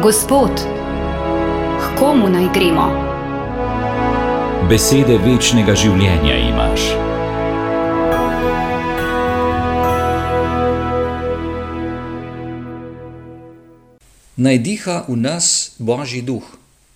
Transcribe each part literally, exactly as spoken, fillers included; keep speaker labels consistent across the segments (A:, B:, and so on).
A: Gospod, k komu naj gremo?
B: Besede večnega življenja imaš.
C: Naj diha v nas Božji duh.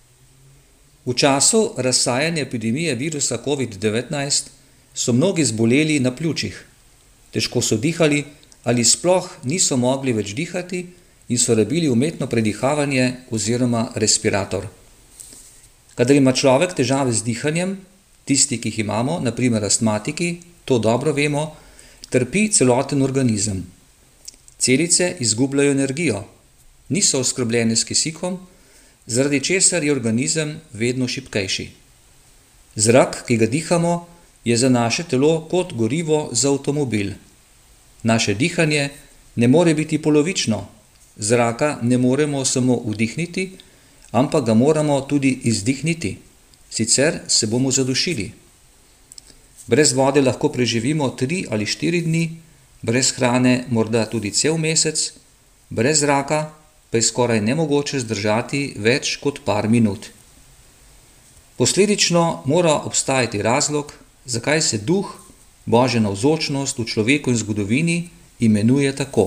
C: V času razsajanja epidemije virusa covid devetnajst so mnogi zboleli na pljučih. Težko so dihali ali sploh niso mogli več dihati in so rabili umetno predihavanje oziroma respirator. Kadar ima človek težave z dihanjem, tisti, ki jih imamo, na primer astmatiki, to dobro vemo, trpi celoten organizem. Celice izgubljajo energijo, niso oskrbljene s kisikom, zaradi česar je organizem vedno šibkejši. Zrak, ki ga dihamo, je za naše telo kot gorivo za avtomobil. Naše dihanje ne more biti polovično, zraka ne moremo samo vdihniti, ampak ga moramo tudi izdihniti, sicer se bomo zadušili. Brez vode lahko preživimo tri ali štiri dni, brez hrane morda tudi cel mesec, brez zraka pa je skoraj nemogoče zdržati več kot par minut. Posledično mora obstajati razlog, zakaj se duh, Božja navzočnost v človeku in zgodovini imenuje tako.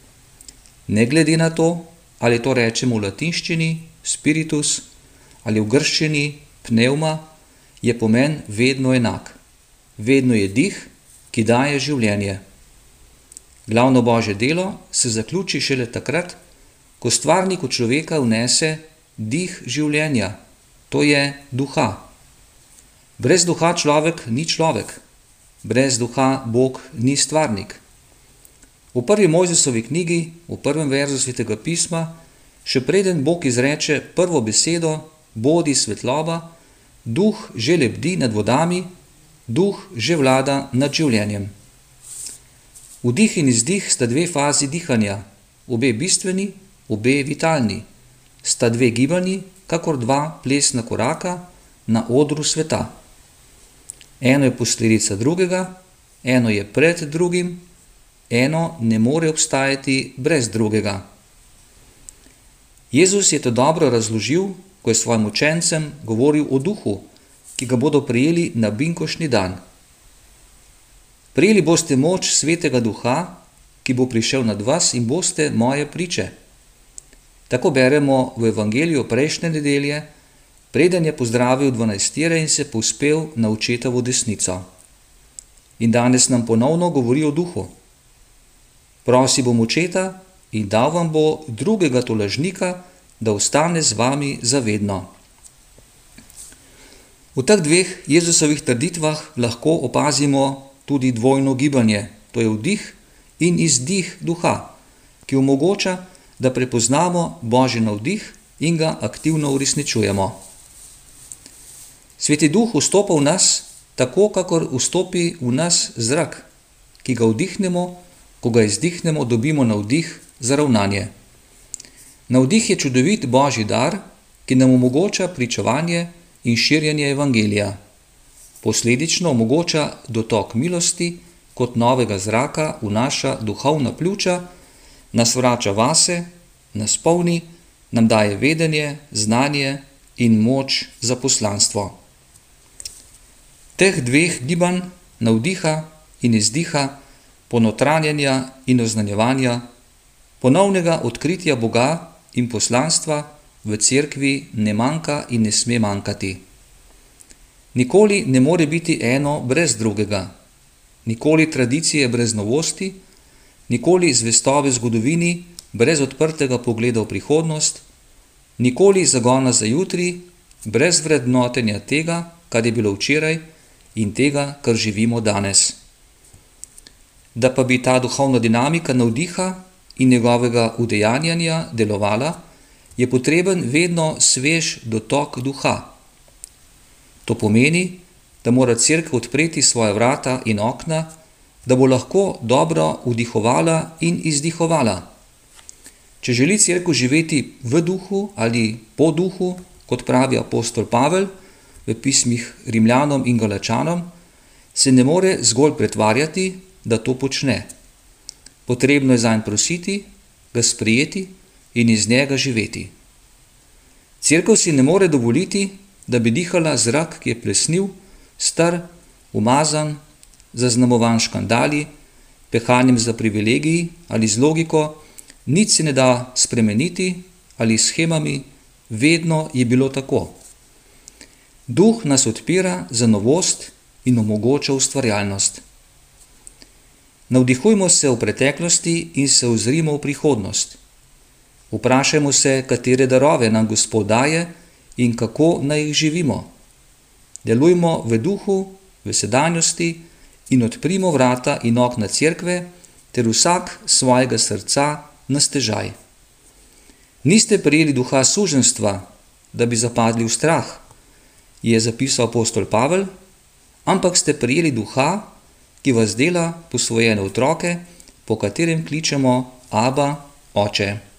C: Ne glede na to, ali to rečemo v latinščini spiritus ali v grščini pneuma, je pomen vedno enak. Vedno je dih, ki daje življenje. Glavno Božje delo se zaključi šele takrat, ko stvarnik v človeka vnese dih življenja, to je duha. Brez duha človek ni človek, brez duha Bog ni stvarnik. V prvi Mojzesovi knjigi, v prvem verzu Svetega pisma, še preden Bog izreče prvo besedo, bodi svetloba, duh že lebdi nad vodami, duh že vlada nad življenjem. Vdih in izdih sta dve fazi dihanja, obe bistveni, obe vitalni, sta dve gibanji, kakor dva plesna koraka na odru sveta. Eno je posledica drugega, eno je pred drugim, eno ne more obstajati brez drugega. Jezus je to dobro razložil, ko je svojim učencem govoril o duhu, ki ga bodo prejeli na binkoštni dan. Prejeli boste moč svetega duha, ki bo prišel nad vas in boste moje priče. Tako beremo v evangeliju prejšnje nedelje, preden je pozdravil dvanajstere in se povzpel na očetovo desnico. In danes nam ponovno govori o duhu. Prosi bom očeta in dal vam bo drugega tolažnika, da ostane z vami zavedno. V teh dveh Jezusovih trditvah lahko opazimo tudi dvojno gibanje, to je vdih in izdih duha, ki omogoča, da prepoznamo Božji navdih in ga aktivno uresničujemo. Sveti duh vstopa v nas, tako kakor vstopi v nas zrak, ki ga vdihnemo, ko ga izdihnemo, dobimo navdih za ravnanje. Navdih je čudovit Božji dar, ki nam omogoča pričevanje in širjenje evangelija. Posledično omogoča dotok milosti kot novega zraka v naša duhovna pljuča, nas vrača vase, nas polni, nam daje vedenje, znanje in moč za poslanstvo. Teh dveh gibanj, navdiha in izdiha, ponotranjenja in oznanjevanja, ponovnega odkritja Boga in poslanstva v cerkvi ne manjka in ne sme manjkati. Nikoli ne more biti eno brez drugega, nikoli tradicije brez novosti, nikoli zvestobe zgodovini brez odprtega pogleda v prihodnost, nikoli zagona za jutri brez vrednotenja tega, kar je bilo včeraj in tega, kar živimo danes. Da pa bi ta duhovna dinamika navdiha in njegovega udejanjanja delovala, je potreben vedno svež dotok duha. To pomeni, da mora cerkev odpreti svoje vrata in okna, da bo lahko dobro vdihovala in izdihovala. Če želi cerkev živeti v duhu ali po duhu, kot pravi apostol Pavel v pismih Rimljanom in Galačanom, se ne more zgolj pretvarjati, da to počne. Potrebno je zanj prositi, ga sprejeti in iz njega živeti. Cerkev si ne more dovoliti, da bi dihala zrak, ki je plesniv, star, umazan, zaznamovan škandali, pehanjem za privilegiji ali z logiko, nič se ne da spremeniti ali s shemami, vedno je bilo tako. Duh nas odpira za novost in omogoča ustvarjalnost. Navdihujmo se v preteklosti in se ozrimo v prihodnost. Vprašajmo se, katere darove nam Gospod daje in kako naj jih živimo. Delujmo v duhu, v sedanjosti in odprimo vrata in okna cerkve ter vsak svojega srca na stežaj. Niste prejeli duha suženjstva, da bi zapadli v strah, je zapisal apostol Pavel, ampak ste prejeli duha, ki vas dela posvojene otroke, po katerem kličemo Aba, Oče.